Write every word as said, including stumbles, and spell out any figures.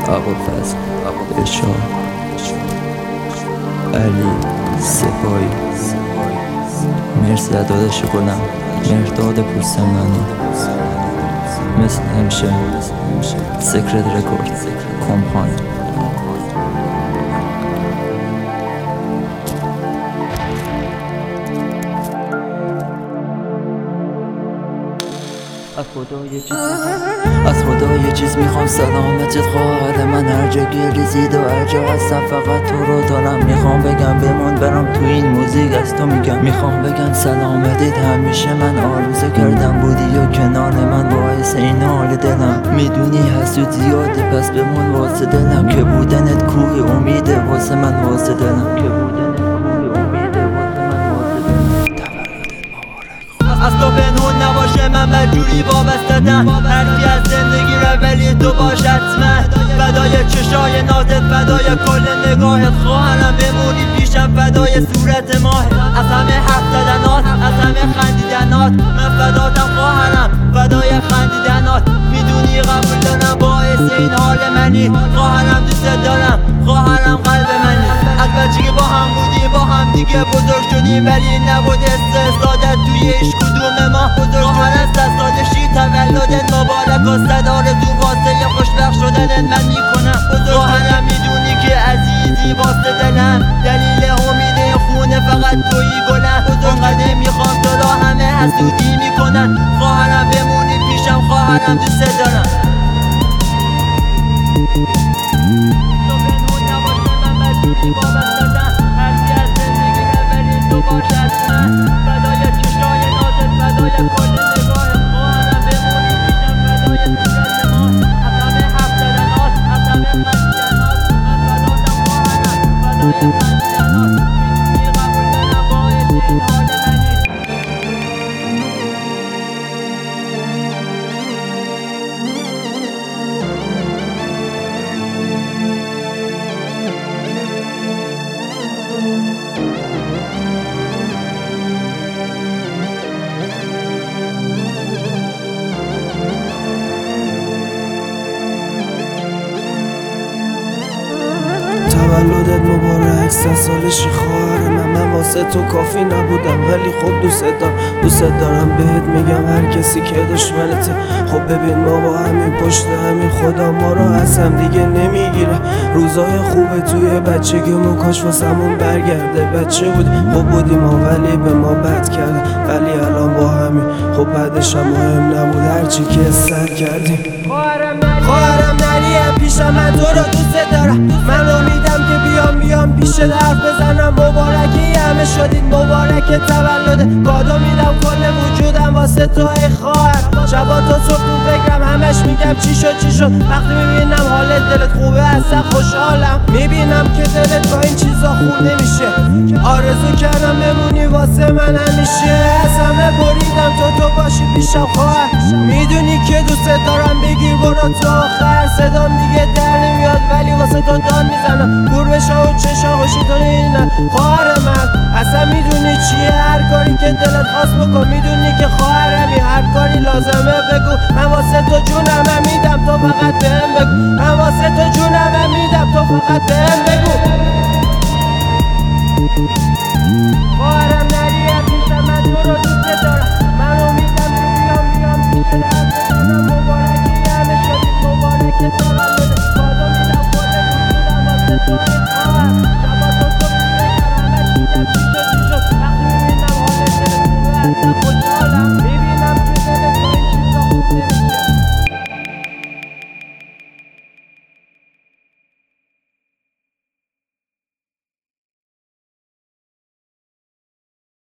ابوالفضل اشار علی سپاهی مرسی از داداش گلم مرداد پورسمنانی مثل همیشه سکرت رکورد کمپانی از خدا یه چیز از خدا یه چیز میخوام سلامتت خواهر من، هر جا گیری زید و هر جا هستم فقط تو رو دارم. میخوام بگم بمون برام تو این موزیک از تو میگم، میخوام بگم سلامتت همیشه من آرزو کردم بودی و کنار من باعث این حال دلم. میدونی حسود زیاده پس بمون واسه دلم، که بودنت کوه امیده واسه من واسه دلم، که بودنت کوه امیده واسه من واسه دلم. تولدت مبارک از تو پنهون نباشه من مجبوری وابسته‌ام، هرکی از زندگی رو ولی تو باش حتما. فدای چشای نازت فدای کل نگاهت، خواهرم بمونی پیشم فدای صورت ماه. از همه حرف زدنات از همه خندیدنات من فداتم خواهرم فدای خندیدنات. میدونی قبول دارم باعث این حال منی، خواهرم دوست دارم خواهرم قلب منی. از بچگی با هم بودی با هم دیگه بزرگ شدیم ولی نبود استعدادت توی هیچ کدوم ما. خواهرم صد سالشی تولدت مبارک و صدا رو تو واسه خوشبخت شدنت من میکنم. خواهرم میدونی که عزیزی واسه دلم، دلیل امید خونه فقط تویی گلم. اونقدر میخوام تو را همه حسودی میکنن، خواهرم بمونی پیشم خواهرم دوست دارم. تو بنون نباشه من مجبوری وابسته‌ام، هرکی از زندگی رو ولی تو باش حتما. فدای چشای نازت فدای کل نگاهت، خواهرم بمونی پیشم فدای صورت ما. از همه حرف زدنات از همه خندیدنات من فداتم خواهرم فدای خندیدنات. میدونی قبول دارم باعث این حال منی. تولدت مبارک سه سالشی خواهر من، من واسه تو کافی نبودم ولی خب دوست دارم دوست دارم بهت میگم هر کسی که دشمنته. خب ببین ما با همین پشت همین خدا ما رو از هم دیگه نمیگیره. روزای خوبه توی بچگیمون کاش واسمون برگرده. بچه بود خب بودیم ما ولی به ما بد کرده، ولی الان با همین خب بعدش هم مهم نبود هرچی که سر کردیم. خواهرم نریم پیشم من تو رو دوست دارم، من امیدم که بیام بیام پیش حرف بزنم. مبارکی همه شدید مبارک تولده، کادو میدم کل وجودم واسه تو ای خواهر. شبا تو صبح تو فکرم همش میگم چی شد چی شد، وقتی میبینم حالت دلت خوبه اصلا خوشحالم. میبینم که دلت با این چیزا خوب نمیشه، آرزو کردم بمونی واسه من همیشه. از همه بریدم تو تو باشی پیشم خواهر، میدونی که دوست دارم بگیر برو تو آخر. صدام دیگه در نمیاد ولی واسه تو داد میزنم، گربشا و چشا خوشی تو نینم. خواهر من اصلا میدونی چیه، هر کاری که دلت خواست بکن. میدونی که خواهرمی هر کاری لازمه بگو، من واسه تو جونم میدم تو فقط بهم بگو. من واسه تو جونم میدم تو فقط بهم بگو. خواهرم